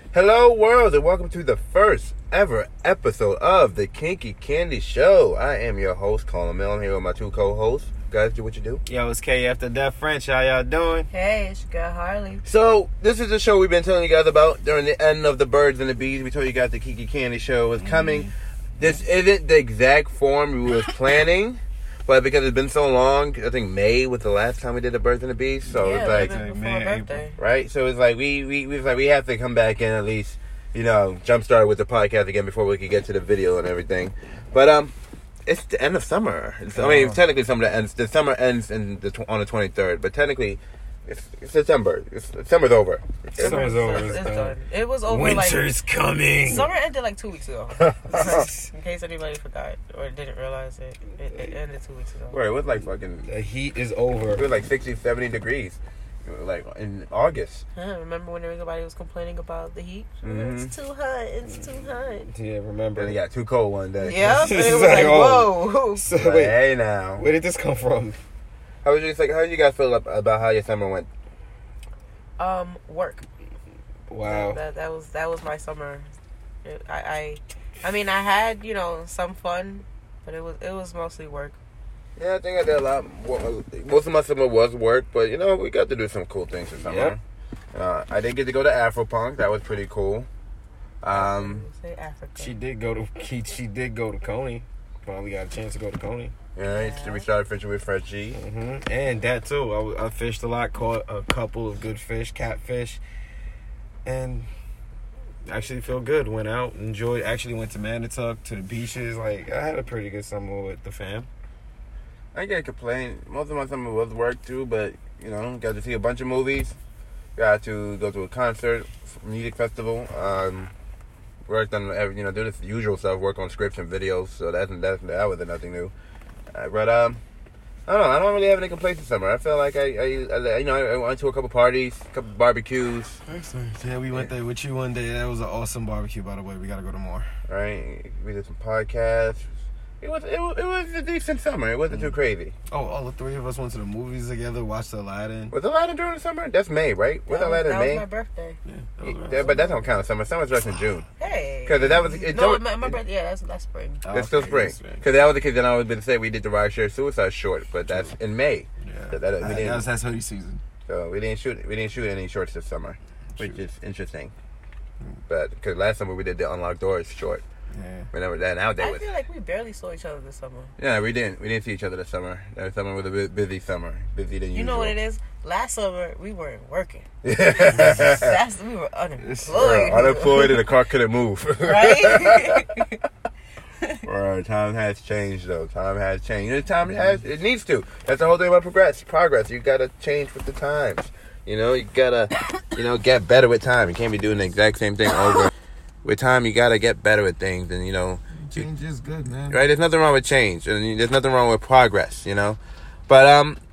Hello world and welcome to the first ever episode of the Kinky Candy Show. I am your host, Colin Mill. I'm here with my two co-hosts. Guys, do what you do. Yo, it's K after Death French. How y'all doing? Hey, it's your girl Harley. So, this is the show we've been telling you guys about during the end of the Birds and the Bees. We told you guys the Kinky Candy Show is coming. This isn't the exact form we was planning, but because it's been so long, I think May was the last time we did the Birds and the Bees. So yeah, it's like, before May, birthday. right? So it's like we was like we have to come back and at least, jumpstart with the podcast again before we could get to the video and everything. But it's the end of summer. Technically, the summer ends on the 23rd, but technically, it's September. Summer's over. Summer's over. It's done. It was over. Winter's coming. Summer ended like 2 weeks ago. In case anybody forgot or didn't realize it, it ended 2 weeks ago. Where it was like fucking. The heat is over. It was like 60, 70 degrees. Like in August. Remember when everybody was complaining about the heat? Mm-hmm. It's too hot. It's too hot. Yeah, remember. Then it got too cold one day. Yeah, it was like, like, whoa. So, But wait, hey now. where did this come from? How did you guys feel about how your summer went? Work. Wow. That was my summer. I mean, I had some fun, but it was mostly work. Yeah, I think I did a lot. Most of my summer was work, but we got to do some cool things this summer. Yep. I did get to go to Afropunk. That was pretty cool. Say Africa. She did go to Coney. Finally got a chance to go to Coney. Yeah, we started fishing with Frenchie. Mm-hmm. And that too. I fished a lot, caught a couple of good fish, catfish, and actually feel good. Went out, enjoyed. Actually went to Manitouk, to the beaches. Like, I had a pretty good summer with the fam. I can't complain. Most of my summer was work too, but got to see a bunch of movies. Got to go to a concert, music festival. Worked on do this usual stuff. Work on scripts and videos. So that was nothing new. But I don't know. I don't really have any complaints this summer. I feel like I went to a couple parties, a couple barbecues. Excellent. Yeah, we went there with you one day. That was an awesome barbecue, by the way. We gotta go to more. Right. We did some podcasts. It was a decent summer. It wasn't too crazy. Oh, all the three of us went to the movies together, watched Aladdin. Was Aladdin during the summer? That's May, right? Was Aladdin that May? was my birthday. Yeah, But that don't count as summer. Summer's just in June. Hey. Because that was my birthday. Yeah, that's spring. That's still spring. Because that was the case that I was going to say we did the Ride Share Suicide short, but that's in May. Yeah, that's hoodie season. So we didn't shoot any shorts this summer, which is interesting. But because last summer we did the Unlocked Doors short. Yeah. Remember that? Now I feel like we barely saw each other this summer. Yeah, we didn't see each other this summer. That summer was a bit busy summer, busy than usual. You know what it is? Last summer we weren't working. We were unemployed. Unemployed and the car couldn't move. Right? Right, time has changed though. Time has changed. It needs to. That's the whole thing about progress. You gotta change with the times. You gotta, get better with time. You can't be doing the exact same thing over. With time, you gotta get better at things, and change is good, man. Right? There's nothing wrong with change, and there's nothing wrong with progress. But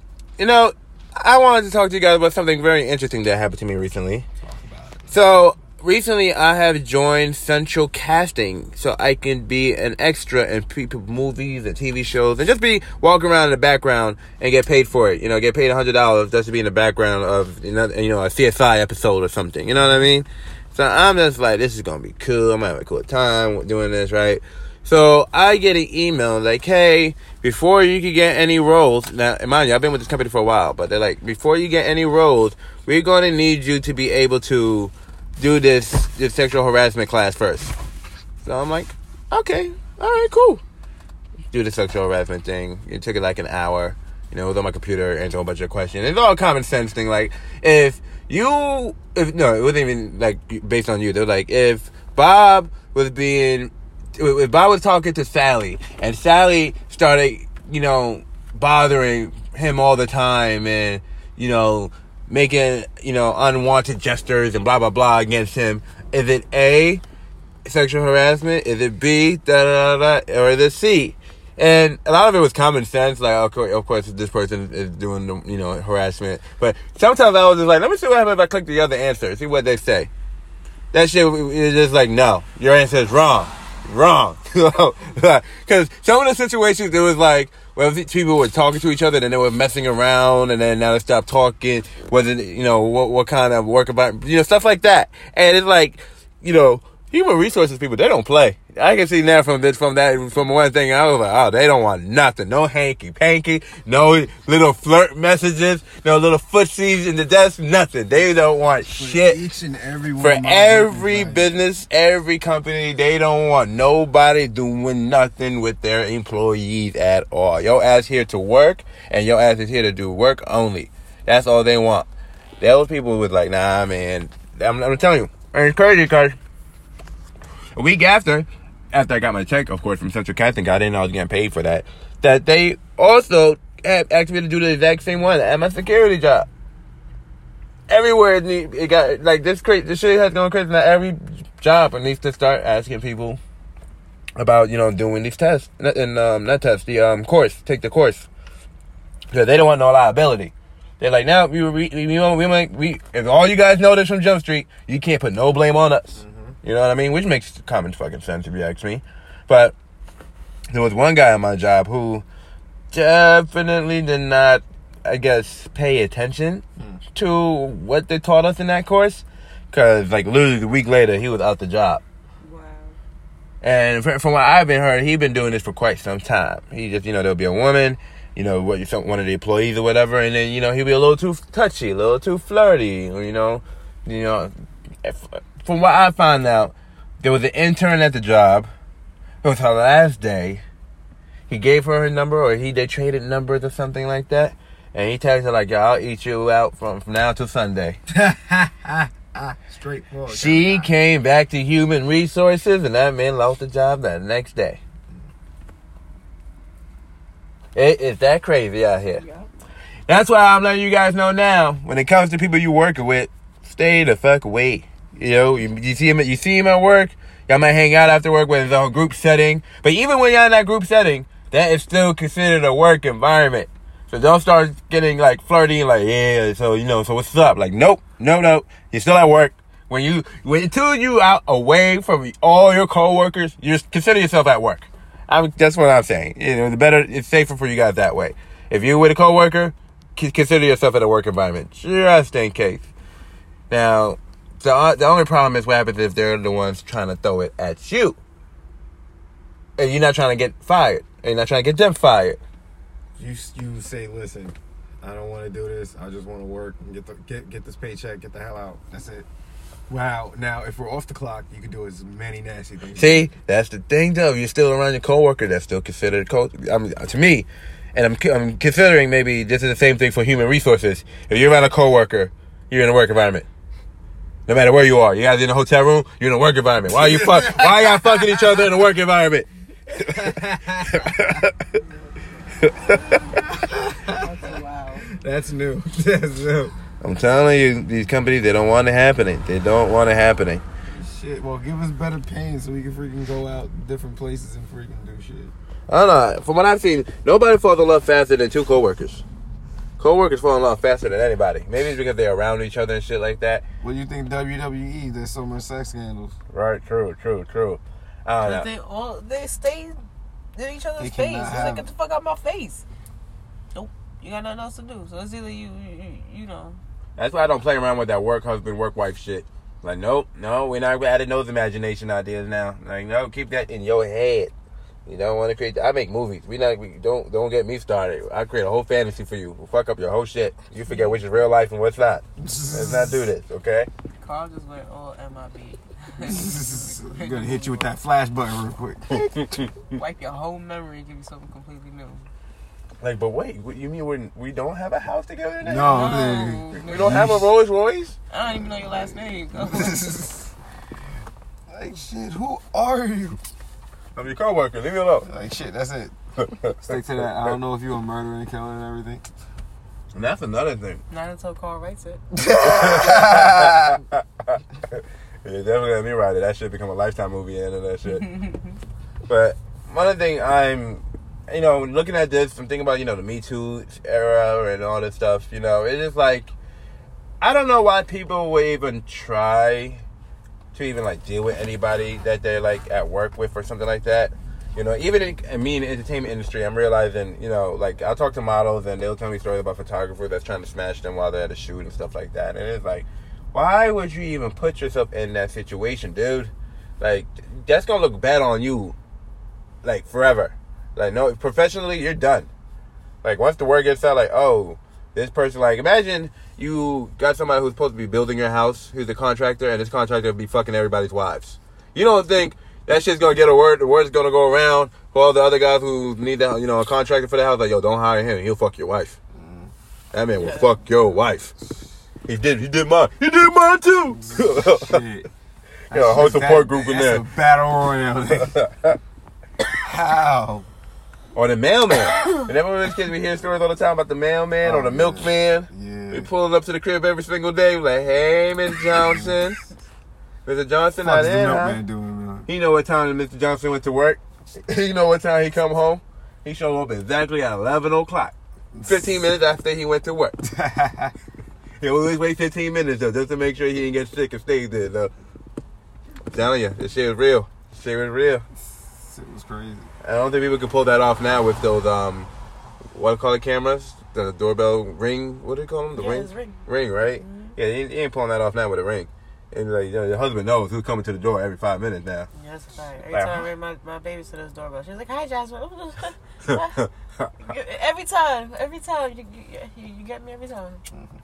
I wanted to talk to you guys about something very interesting that happened to me recently. Talk about it. So recently, I have joined Central Casting, so I can be an extra in people's movies and TV shows, and just be walking around in the background and get paid for it. Get paid $100 just to be in the background of a CSI episode or something. You know what I mean? So I'm just like, this is going to be cool. I'm going to have a cool time doing this, right? So I get an email like, hey, before you can get any roles, now, mind you, I've been with this company for a while, but they're like, before you get any roles, we're going to need you to be able to do this sexual harassment class first. So I'm like, okay, all right, cool. Do the sexual harassment thing. It took it like an hour. It was on my computer, answer a whole bunch of questions. It's all a common sense thing. Like, it wasn't even like based on you. They're like, if Bob was talking to Sally, and Sally started, bothering him all the time, and making unwanted gestures and blah blah blah against him, is it A, sexual harassment? Is it B, da da da da, or is it C? And a lot of it was common sense, like, okay, of course, this person is doing the, harassment. But sometimes I was just like, let me see what happens if I click the other answer, see what they say. That shit is just like, no, your answer is wrong. Because some of the situations, it was like, well, people were talking to each other, then they were messing around, and then now they stopped talking. Was it, what kind of work about, stuff like that. And it's like, human resources people, they don't play. I can see now from one thing, I was like, oh, they don't want nothing. No hanky-panky, no little flirt messages, no little footsies in the desk, nothing. They don't want shit. Each and every one For of my every business, business, every company, they don't want nobody doing nothing with their employees at all. Your ass here to work, and your ass is here to do work only. That's all they want. Those people was like, nah, man. I'm telling you. And it's crazy because a week after I got my check, of course, from Central Casting, I didn't know I was getting paid for that they also had asked me to do the exact same one at my security job. Everywhere it got, like, this shit has gone crazy. Now every job needs to start asking people about, doing these tests. Not tests, the course. Take the course. Because they don't want no liability. They're like, now, if all you guys know this from Jump Street, you can't put no blame on us. You know what I mean? Which makes common fucking sense if you ask me. But there was one guy on my job who definitely did not, I guess, pay attention to what they taught us in that course. Because, like, literally the week later, he was out the job. Wow. And from what I've been heard, he's been doing this for quite some time. He just, there'll be a woman, one of the employees or whatever, and then, he'll be a little too touchy, a little too flirty, From what I found out, there was an intern at the job. It was her last day. He gave her number, or they traded numbers or something like that. And he texted her like, yo, I'll eat you out from now till Sunday. Straightforward. She came back to human resources, and that man lost the job that next day. It is that crazy out here. Yeah. That's why I'm letting you guys know now, when it comes to people you working with, stay the fuck away. You see him at work, y'all might hang out after work when it's a group setting. But even when you're in that group setting, that is still considered a work environment. So don't start getting like flirty and like, yeah, so what's up? Like, nope. You're still at work. Until you out away from all your coworkers, you just consider yourself at work. That's what I'm saying. It's safer for you guys that way. If you're with a coworker, consider yourself in a work environment, just in case. Now, the only problem is what happens if they're the ones trying to throw it at you. And you're not trying to get fired. And you're not trying to get them fired. You say, listen, I don't want to do this. I just want to work and get this paycheck, get the hell out. That's it. Wow. Now, if we're off the clock, you can do as many nasty things. See, that's the thing, though. You're still around your coworker. That's still considered to me. And I'm considering maybe this is the same thing for human resources. If you're around a coworker, you're in a work environment. No matter where you are, you guys in a hotel room, you're in a work environment. Why y'all fucking each other in a work environment? That's new. That's new. I'm telling you, these companies, they don't want it happening. They don't want it happening. Shit, well, give us better paying so we can freaking go out different places and freaking do shit. I don't know. From what I've seen, nobody falls in love faster than two coworkers. Coworkers fall in love faster than anybody. Maybe it's because they're around each other and shit like that. What do you think WWE? There's so much sex scandals. Right, true. I don't know. They stay in each other's face. It's like, get the fuck out of my face. Nope. You got nothing else to do. So it's either you know. That's why I don't play around with that work husband, work wife shit. Like, nope, no, we're not adding those imagination ideas now. Like, no, keep that in your head. You don't want to create. I make movies. Don't get me started. I create a whole fantasy for you. We'll fuck up your whole shit. You forget which is real life and what's not. Let's not do this, okay? Carl just went all MIB. I'm gonna hit you with that flash button real quick. Wipe your whole memory and give you something completely new. Like, but wait, you mean we don't have a house together now? No. We don't have a Rolls Royce? I don't even know your last name. Like, shit, who are you? I'm your coworker. Leave me alone. Like, shit, that's it. Stick to that. I don't know if you're a murderer and killing and everything. And that's another thing. Not until Carl writes it. Yeah, definitely let me write it. That should become a Lifetime movie and that shit. But one other thing looking at this, I'm thinking about, the Me Too era and all this stuff, it's just like, I don't know why people would even try to even, like, deal with anybody that they're, like, at work with or something like that. Even in the entertainment industry, I'm realizing, like, I'll talk to models and they'll tell me stories about photographers that's trying to smash them while they're at a shoot and stuff like that. And it's like, Why would you even put yourself in that situation, dude? Like, that's gonna look bad on you, like, forever. Like, no, professionally, you're done. Like, once the word gets out, like, oh, this person, like, imagine you got somebody who's supposed to be building your house, who's a contractor, and this contractor will be fucking everybody's wives. You don't think that shit's gonna get a word, the word's gonna go around for all the other guys who need that, you know, a contractor for the house, like, yo, don't hire him, he'll fuck your wife. That man will fuck your wife. He did mine too. Shit. Yo, a whole support group in there. That's a battle royale. How? Or the mailman. Remember when kids we hear stories all the time about the mailman or the milkman? Yeah. We pull up to the crib every single day. We're like, hey, Miss Johnson. Mr. Johnson not What's the in, huh? milkman doing, man? He know what time Mr. Johnson went to work. He know what time he come home. He showed up exactly at 11 o'clock. 15 minutes after he went to work. He always wait 15 minutes, though, just to make sure he didn't get sick and stay there, though. I'm telling you, this shit was real. This shit was real. It was crazy. I don't think people can pull that off now with those, what do you call it, cameras? The doorbell ring, what do you call them? The ring? It's ring. Ring, right? Mm-hmm. Yeah, he ain't pulling that off now with a ring. And, like, you know, your husband knows who's coming to the door every 5 minutes now. Yeah, that's a fact. Every time I ring my babysitter's doorbell, she's like, "Hi, Jasmine." every time, you get me every time.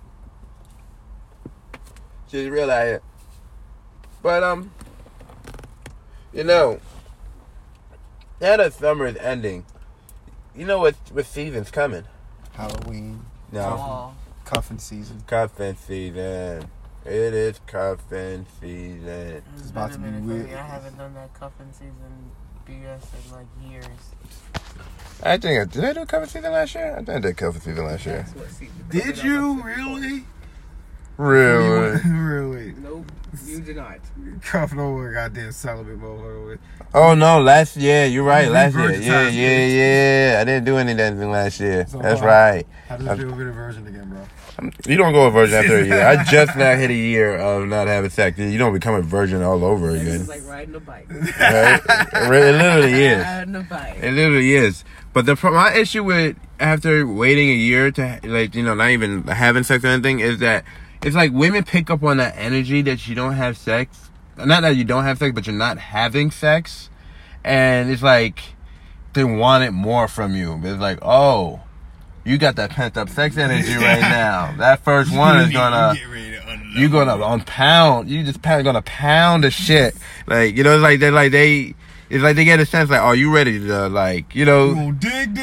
She's real out here. But, you know, now that summer is ending, you know what season's coming? Halloween. No. Cuffing season. Cuffing season. It is cuffing season. It's about to be weird. I haven't done that cuffing season BS in like years. Did I do cuffing season last year? I think I did cuffing season last year. Did you really? Really? Really? Nope, you did not. Cuffing over a goddamn celibate motherfucker. Oh no, last year. You're right, last year. Virgin Yeah. I didn't do anything last year. So That's how- right. How does it feel to be a virgin again, bro? You don't go a virgin after a year. I just now hit a year of not having sex. You don't become a virgin all over This again. is like riding a bike. Right? It literally is. Riding a bike. It literally is. But my issue with after waiting a year to, like, you know, not even having sex or anything is that it's like women pick up on that energy that you don't have sex. Not that you don't have sex, but you're not having sex. And it's like they want it more from you. It's like, oh, you got that pent up sex energy right now. That first one is gonna, you're gonna pound. You just gonna pound the shit. Like, you know, it's like it's like they get a sense like, are you ready to, like, you know? Dig.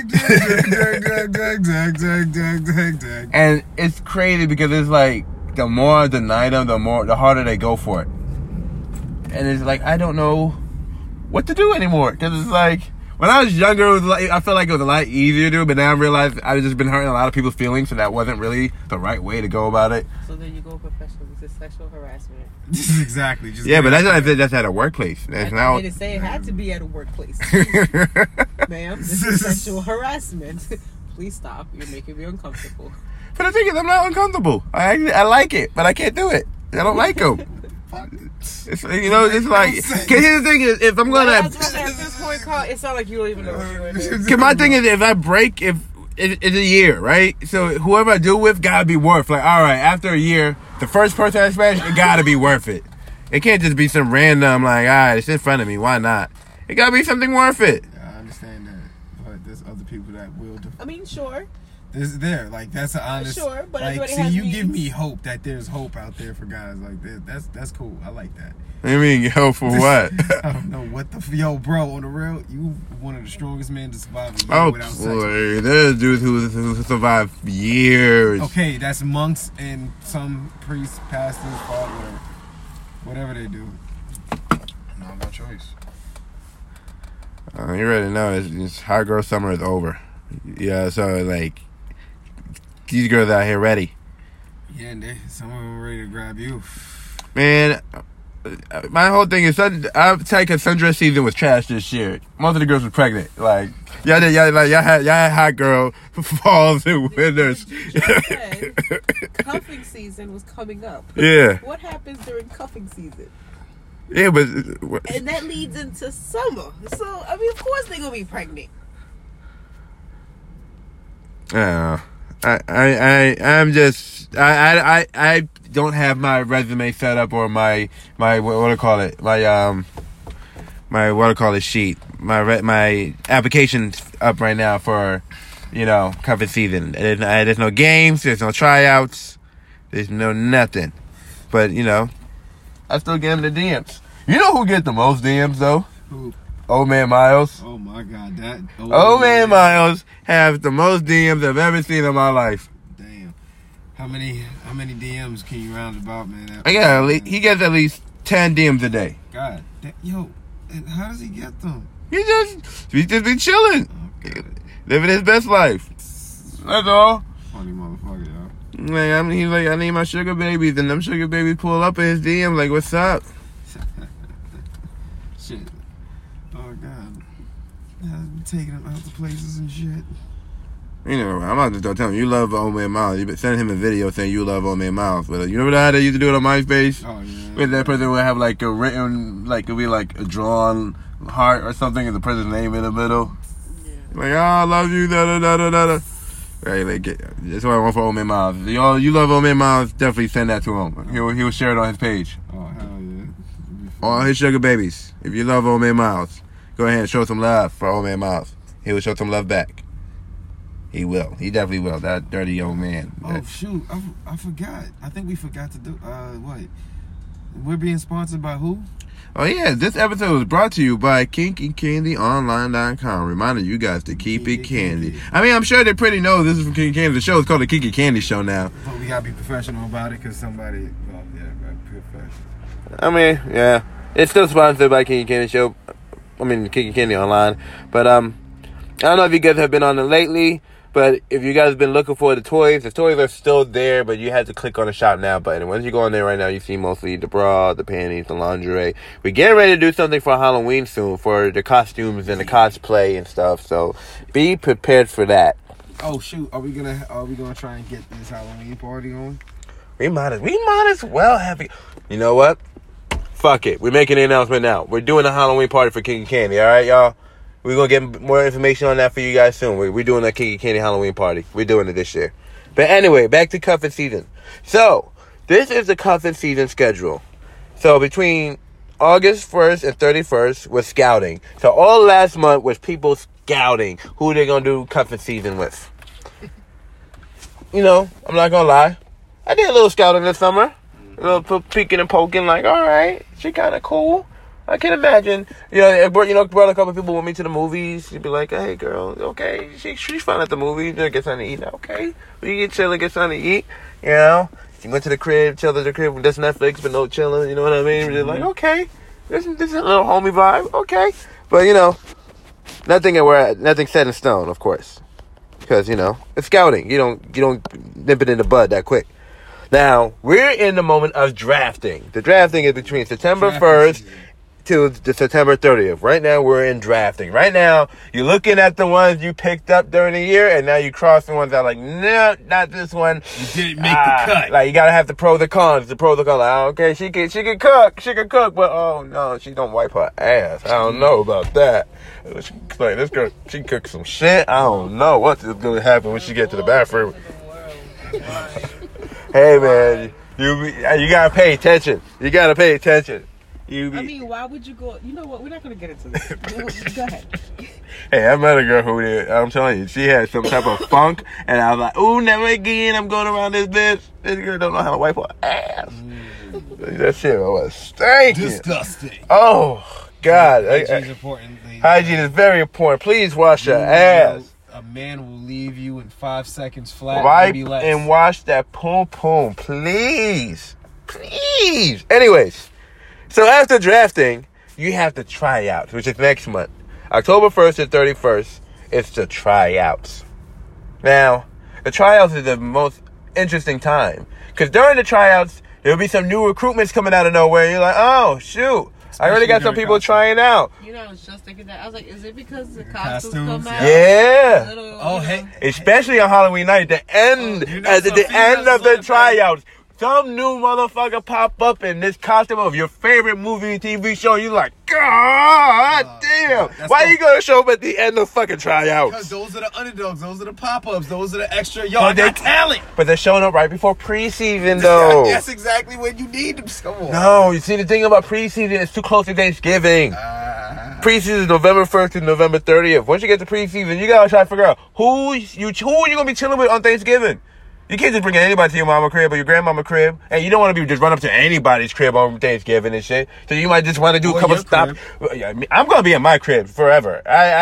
And it's crazy because it's like the more I deny them, the harder they go for it. And it's like I don't know what to do anymore because it's like. When I was younger, it was like, I felt like it was a lot easier to do, but now I realize I've just been hurting a lot of people's feelings, so that wasn't really the right way to go about it. So then you go professional. This is sexual harassment. Exactly. Yeah, but that's at a workplace. That's I now. didn't say it had to be at a workplace. Ma'am, this is sexual harassment. Please stop. You're making me uncomfortable. But the thing is, I'm not uncomfortable. I like it, but I can't do it. I don't like them. It's, you know, it's like. Cause here's the thing is, if I'm gonna. At this point, Carl, it's not like you don't even know what you're doing. Cause my thing is, if I break, if it's a year, right? So whoever I do with gotta be worth. Like, all right, after a year, the first person I smash, it gotta be worth it. It can't just be some random like, all right, it's in front of me. Why not? It gotta be something worth it. Yeah, I understand that, but there's other people that will. I mean, sure. Like that's an honest. Sure, but like, everybody see, has you needs. give me hope that there's hope out there for guys like this. That's cool. I like that. I mean, yo, for what? I don't know what yo, bro. On the real, you one of the strongest men to survive a year Oh, without sex. boy. There's dudes who survive years. Okay, that's monks and some priests, pastors, whatever they do. Not my choice. You already know it's hot girl summer is over. Yeah, so like these girls out here ready. Yeah, and some of them ready to grab you. Man, my whole thing is I'll take a sundress season was trash this year. Most of the girls were pregnant. Like y'all had hot girl falls and winters. You just said cuffing season was coming up. Yeah. What happens during cuffing season? Yeah, but And that leads into summer. So, I mean, of course they're going to be pregnant. I I'm just I don't have my resume set up or my what do I call it my what do I call it sheet my application's up right now for cover season. There's no games, there's no tryouts, there's no nothing. But I still get him the DMs. You know who get the most DMs though? Who? Old Man Miles. Oh my God, that Old Man Miles has the most DMs I've ever seen in my life. Damn. How many DMs can you round about, man? He gets at least 10 DMs a day. God, yo, and how does he get them? He just be chilling, Oh, God. living his best life. That's all. Funny motherfucker, yo. Man, he's like, I need my sugar babies, and them sugar babies pull up in his DM like, what's up? Shit. Oh God. I'm taking him out to places and shit. I'm about to start telling him, you love Old Man Miles. You've been sending him a video saying you love Old Man Miles. But you remember how they used to do it on MySpace? Oh yeah. Where that person would have like a written, like it'd be like a drawn heart or something, and the person's name in the middle. Yeah. Like, I love you, da da da da da. Right, that's what I want for Old Man Miles. Y'all, you love Old Man Miles, definitely send that to him. He'll share it on his page. Oh hell yeah. All his sugar babies. If you love Old Man Miles, go ahead and show some love for Old Man Miles. He will show some love back. He will. He definitely will. That dirty old man. Oh shoot, I forgot. I think we forgot to do what? We're being sponsored by who? Oh yeah, this episode was brought to you by KinkyCandyOnline.com. Reminding you guys to keep it candy. I mean, I'm sure they pretty know this is from Kinky Candy. The show is called the Kinky Candy Show now. But we gotta be professional about it, because somebody. Well, yeah, professional. I mean, yeah, it's still sponsored by Kinky Candy Show. I mean, Kinky Candy Online. But I don't know if you guys have been on it lately. But if you guys have been looking for the toys are still there, but you have to click on the shop now button. And once you go on there right now, you see mostly the bra, the panties, the lingerie. We're getting ready to do something for Halloween soon for the costumes and the cosplay and stuff. So be prepared for that. Oh shoot, are we gonna try and get this Halloween party on? We might as well have it. You know what? Fuck it. We're making the announcement now. We're doing a Halloween party for Kinky Candy. All right, y'all. We're going to get more information on that for you guys soon. We're doing a Kinky Candy Halloween party. We're doing it this year. But anyway, back to cuffing season. So, this is the cuffing season schedule. So, between August 1st and 31st was scouting. So, all last month was people scouting who they're going to do cuffing season with. I'm not going to lie. I did a little scouting this summer. A little peeking and poking, like, all right, she kind of cool. I can imagine, brought a couple of people with me to the movies. You'd be like, hey, girl, okay, she's fine at the movies. Get something to eat. Okay, we get chilling, get something to eat. She went to the crib, chilled at the crib, just Netflix, but no chilling. You know what I mean? We're just like, okay, this is a little homie vibe. Okay, but nothing set in stone, of course, because it's scouting. You don't nip it in the bud that quick. Now we're in the moment of drafting. The drafting is between September 1st. To the September 30th. Right now, we're in drafting. Right now, you're looking at the ones you picked up during the year, and now you cross the ones out like, no, not this one. You didn't make the cut. Like, you gotta have the pros and cons. The pros and cons. Like, okay, she can cook, but oh no, she don't wipe her ass. I don't know about that. Like, this girl, she cooks some shit. I don't know what's gonna happen when she get to the bathroom. Hey man, you gotta pay attention. You gotta pay attention. Why would you go? You know what? We're not going to get into this. Go ahead. Hey, I met a girl who did. I'm telling you, she had some type of funk, and I was like, "Ooh, never again! I'm going around this bitch. This girl don't know how to wipe her ass." That shit was stinking. Disgusting. Oh God, Hygiene is important. Hygiene is very important. Please wash your ass. A man will leave you in 5 seconds flat. Wipe maybe less. and wash that poom, please. Anyways. So after drafting, you have the tryouts, which is next month. October 1st and 31st, it's the tryouts. Now, the tryouts is the most interesting time. Because during the tryouts, there'll be some new recruitments coming out of nowhere. You're like, oh, shoot. I already got some people trying out. I was just thinking that. I was like, is it because the costumes come out? Yeah. Hey. Especially on Halloween night, the end of the tryouts. some new motherfucker pop up in this costume of your favorite movie and TV show. You like, God damn. Why you gonna show up at the end of fucking tryouts? Because those are the underdogs. Those are the pop-ups. Those are the extra. Yo, I got talent. But they're showing up right before preseason, though. That's exactly when you need them. Come on. No, you see, the thing about preseason, it's too close to Thanksgiving. Preseason is November 1st to November 30th. Once you get to preseason, you gotta try to figure out who are you gonna be chilling with on Thanksgiving. You can't just bring anybody to your mama crib or your grandmama crib. And you don't want to be just run up to anybody's crib on Thanksgiving and shit. So you might just want to do a couple stops. I'm going to be in my crib forever.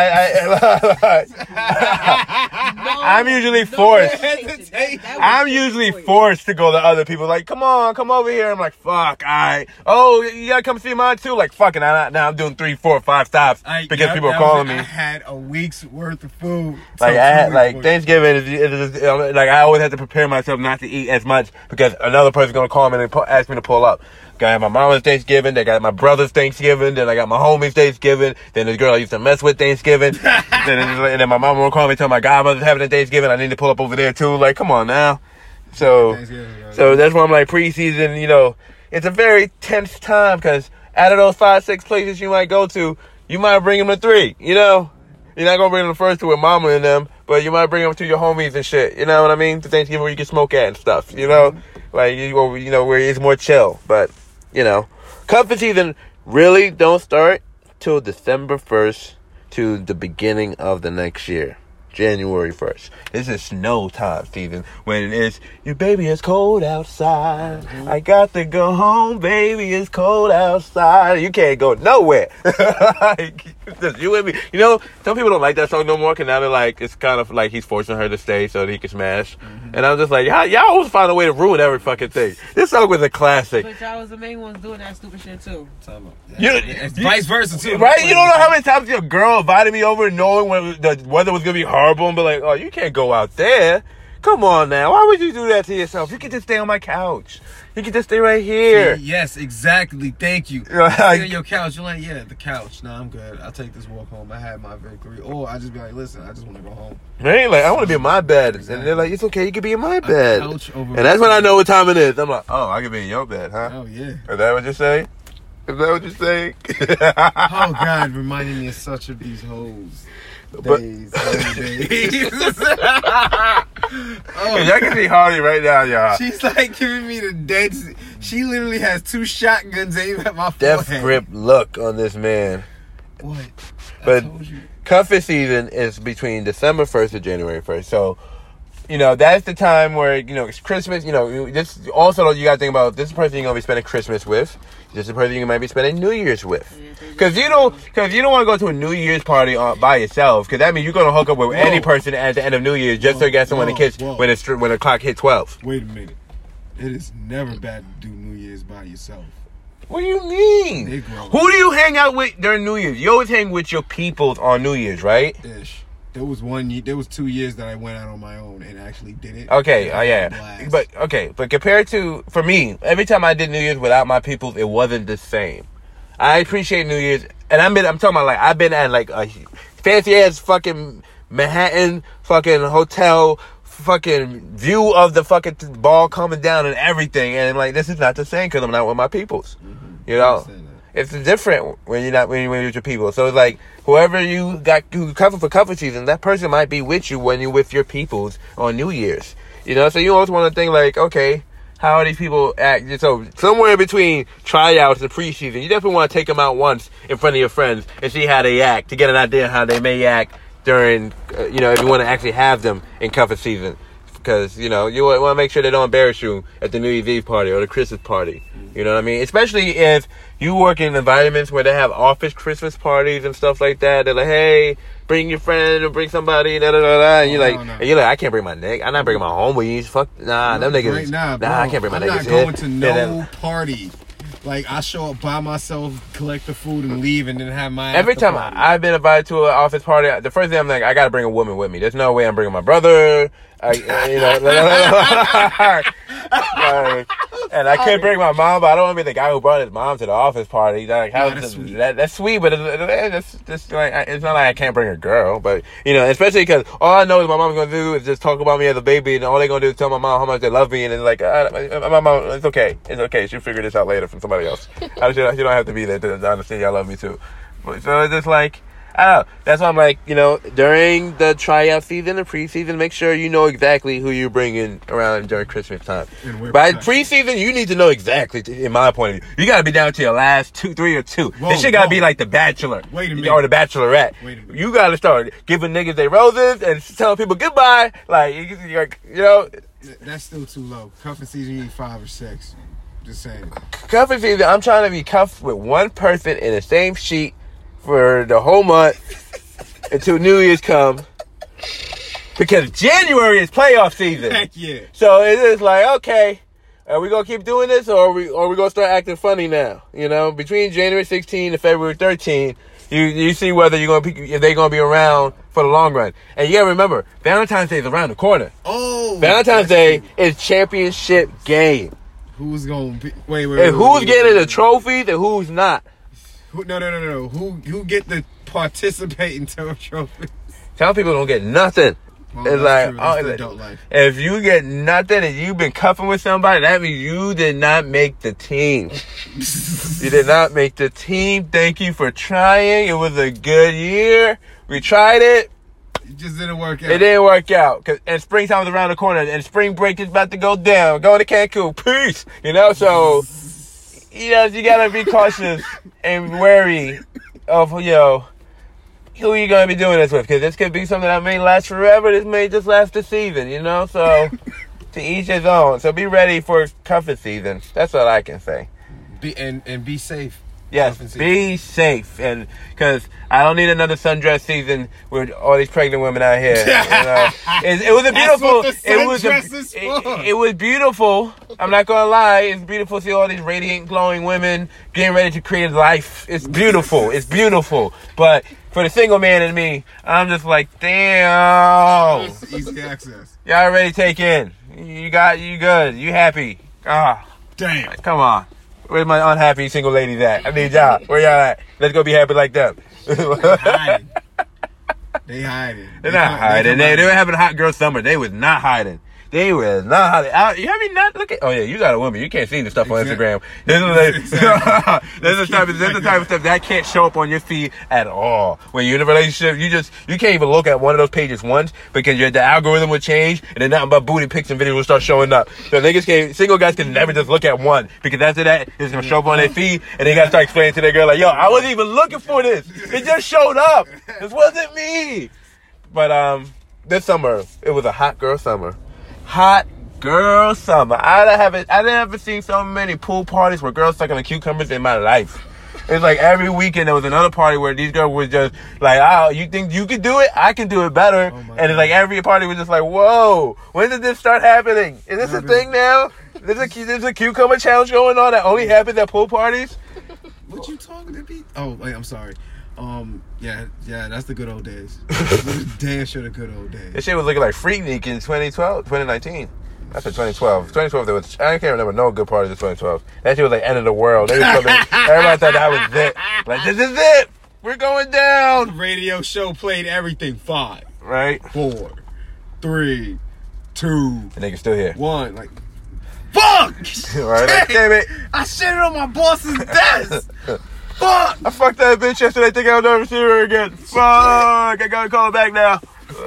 I'm usually forced. I'm usually forced to go to other people. Like, come on, come over here. I'm like, fuck, oh, you got to come see mine too? Like, fucking, now I'm doing 3, 4, 5 stops because people are calling me. I had a week's worth of food. Like, Thanksgiving is like, I always have to prepare myself not to eat as much because another person's gonna call me and ask me to pull up. Got my mama's Thanksgiving, they got my brother's Thanksgiving, then I got my homie's Thanksgiving, then this girl I used to mess with Thanksgiving, and then my mama will call me and tell my godmother's having a Thanksgiving. I need to pull up over there too. Like, come on now. So that's why I'm like, preseason, you know, it's a very tense time because out of those 5, 6 places you might go to, you might bring them to 3. You know, you're not gonna bring them to first two with mama and them. But you might bring them to your homies and shit. You know what I mean? To Thanksgiving where you can smoke at and stuff. You know? Like, you know, where it's more chill. But, you know. Cuffing season really don't start till December 1st to the beginning of the next year. January 1st. This is snow time season when it's, your baby is cold outside. I got to go home, baby, it's cold outside. You can't go nowhere. Just you and me. You know, some people don't like that song no more because now they're like, it's kind of like he's forcing her to stay so that he can smash. And I'm just like, y'all always find a way to ruin every fucking thing. This song was a classic. But y'all was the main ones doing that stupid shit too. It's vice versa too. Right? You don't know how many times your girl invited me over knowing when the weather was going to be horrible and be like, oh, you can't go out there. Come on now. Why would you do that to yourself? You can just stay on my couch. You can just stay right here. Yes, exactly. Thank you. Stay on your couch. You're like, yeah, the couch. Nah, I'm good. I'll take this walk home. I had my victory. Or I just be like, listen, I just want to go home. Man, like, I want to be in my bed. Exactly. And they're like, it's okay. You can be in my bed. And that's when I know what time it is. I'm like, oh, I can be in your bed, huh? Oh, yeah. Is that what you're saying? Is that what you're saying? Oh, God, reminding me of such of these hoes. Days. Oh, y'all can see Harley right now, y'all. She's like giving me the dead. She literally has 2 shotguns aimed at my forehead. Death grip look on this man. What? But cuffing season is between December 1st to January 1st. So, you know, that's the time where, you know, it's Christmas. You know, this also, you got to think about, this is the person you're going to be spending Christmas with. This is the person you might be spending New Year's with. Because you don't want to go to a New Year's party by yourself. Because that means you're going to hook up with any person at the end of New Year's just so you get someone to kiss when the clock hit 12. Wait a minute. It is never bad to do New Year's by yourself. What do you mean? Who do you hang out with during New Year's? You always hang with your peoples on New Year's, right? Ish. There was 2 years that I went out on my own and actually did it. Okay, yeah. But compared to, for me, every time I did New Year's without my peoples, it wasn't the same. I appreciate New Year's, and I'm talking about, like, I've been at, like, a fancy ass fucking Manhattan fucking hotel, fucking view of the fucking ball coming down and everything, and I'm like, this is not the same because I'm not with my peoples. You know? It's different when you're with your people. So it's like, whoever you got who cover for cover season, that person might be with you when you're with your peoples on New Year's. You know, so you always want to think like, okay, how are these people act? So somewhere in between tryouts and preseason, you definitely want to take them out once in front of your friends and see how they act to get an idea how they may act during, you know, if you want to actually have them in cover season. Because, you know, you want to make sure they don't embarrass you at the New Year's Eve party or the Christmas party. You know what I mean? Especially if you work in environments where they have office Christmas parties and stuff like that. They're like, hey, bring your friend or bring somebody, da-da-da-da. And you're like, I can't bring my nigga. I'm not bringing my homies. Fuck, them niggas. I can't bring my niggas. I'm not going to no party. Like, I show up by myself, collect the food, and leave, and then have my every time I've been invited to an office party, the first thing I'm like, I gotta bring a woman with me. There's no way I'm bringing my brother. And I can't bring my mom, but I don't want to be the guy who brought his mom to the office party. Like, that's sweet. That's sweet, but it's just like, it's not like I can't bring a girl. But, you know, especially because all I know is my mom's going to do is just talk about me as a baby, and all they're going to do is tell my mom how much they love me, and it's like, my mom, it's okay. It's okay. She'll figure this out later from somebody else. She don't have to be there to understand y'all love me too. But, so it's just like, I don't know. That's why I'm like, you know, during the tryout season and preseason, make sure you know exactly who you're bringing around during Christmas time. By preseason, you need to know exactly, in my point of view. You got to be down to your last 2, 3, or 2. This shit got to be like The Bachelor. Wait a minute. Or The Bachelorette. Wait a minute. You got to start giving niggas their roses and telling people goodbye. Like, you know. That's still too low. Cuffing season, you need 5 or 6. Just saying. Cuffing season, I'm trying to be cuffed with one person in the same sheet for the whole month until New Year's come, because January is playoff season. Heck yeah. So it is like, okay, are we gonna keep doing this, or are we gonna start acting funny now? You know, between January 16 and February 13, you see whether if they're gonna be around for the long run. And you gotta remember, Valentine's Day is around the corner. Oh, Valentine's Day is championship game. Who's gonna be? Wait. And who's getting the trophies and who's not? No. Who get the participating trophy? Some people don't get nothing. Well, it's that's like, true. That's the adult life. If you get nothing and you've been cuffing with somebody, that means you did not make the team. You did not make the team. Thank you for trying. It was a good year. We tried it. It just didn't work out. It didn't work out. And springtime is around the corner, and spring break is about to go down. Going to Cancun. Peace. You know, so you gotta be cautious and wary of, who you gonna be doing this with, because this could be something that may last forever. This may just last the season, you know. So to each his own. So be ready for cuffing season. That's all I can say. Be safe. Yes, be safe, and because I don't need another sundress season with all these pregnant women out here. You know? It was a beautiful. It was beautiful. I'm not gonna lie. It's beautiful to see all these radiant, glowing women getting ready to create life. It's beautiful. It's beautiful. But for the single man in me, I'm just like, damn. It's easy access. Y'all already taken. You good. You happy. Damn. Come on. Where's my unhappy single ladies at? I need y'all. Where y'all at? Let's go be happy like them. They hiding. They're not hiding. They were having a hot girl summer. They was not hiding. They were not hiding. You have me not look at? Oh yeah, you got a woman. You can't see the stuff on Instagram. This is the type of stuff that can't show up on your feed at all. When you're in a relationship, you can't even look at one of those pages once, because the algorithm will change, and then nothing but booty pics and videos will start showing up. So single guys can never just look at one, because after that it's gonna show up on their feed, and they gotta start explaining to their girl like, yo, I wasn't even looking for this. It just showed up. This wasn't me. But this summer it was a hot girl summer. Hot girl summer. I didn't ever see so many pool parties where girls sucking on cucumbers in my life. It's like every weekend there was another party where these girls were just like, oh, you think you could do it? I can do it better. And it's like every party was just like, whoa, when did this start happening? Is this a thing now? There's a cucumber challenge going on that only happens at pool parties? What you talking about? Oh, wait, I'm sorry. Yeah, that's the good old days. Damn sure the good old days. This shit was looking like Freaknik in 2019. That's in 2012. 2012, I can't remember no good parties in 2012. That shit was like end of the world. Everybody thought that was it. Like, this is it. We're going down. Radio show played everything. 5, right? 4, 3, 2. The nigga's still here. 1. Like, fuck! Right? Like, damn it. I shitted on my boss's desk. Fuck! I fucked that bitch yesterday. Think I'll never see her again. Fuck! I gotta call her back now.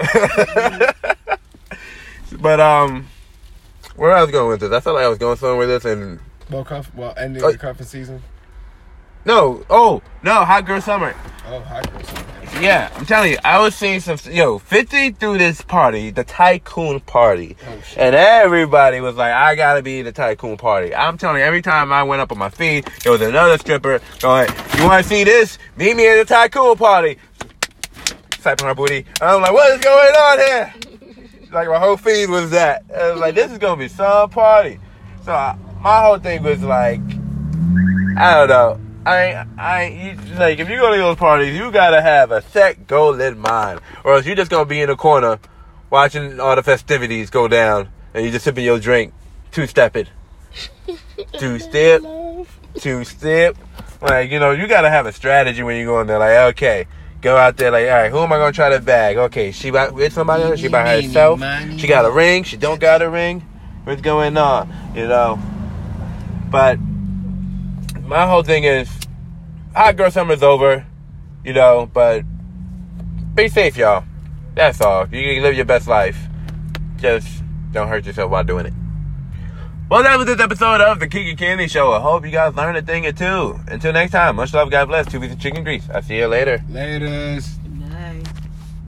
But where I was going with this? I felt like I was going somewhere with this, and ending the cuffing season. No, hot girl summer. Oh, hot girl summer. Yeah, I'm telling you, I was seeing 50 through this party, the tycoon party, and everybody was like, I gotta be in the tycoon party. I'm telling you, every time I went up on my feed, there was another stripper going, you wanna see this? Meet me at the tycoon party. Slapping her booty. And I'm like, what is going on here? Like, my whole feed was that. I was like, this is gonna be some party. So my whole thing was like, I don't know. Like, if you go to those parties, you gotta have a set goal in mind, or else you're just gonna be in the corner watching all the festivities go down, and you just sipping your drink, two-stepping. Two-step. Like, you know, you gotta have a strategy when you go in there. Like, okay, go out there. Like, all right, who am I gonna try to bag? Okay, she with somebody else? She by herself? She got a ring? She don't got a ring? What's going on? You know. But my whole thing is, hot girl summer's over. You know, but be safe, y'all. That's all. You can live your best life. Just don't hurt yourself while doing it. Well, that was this episode of the Kiki Candy Show. I hope you guys learned a thing or two. Until next time, much love, God bless. 2 pieces of chicken grease. I'll see you later. Laters. Good night.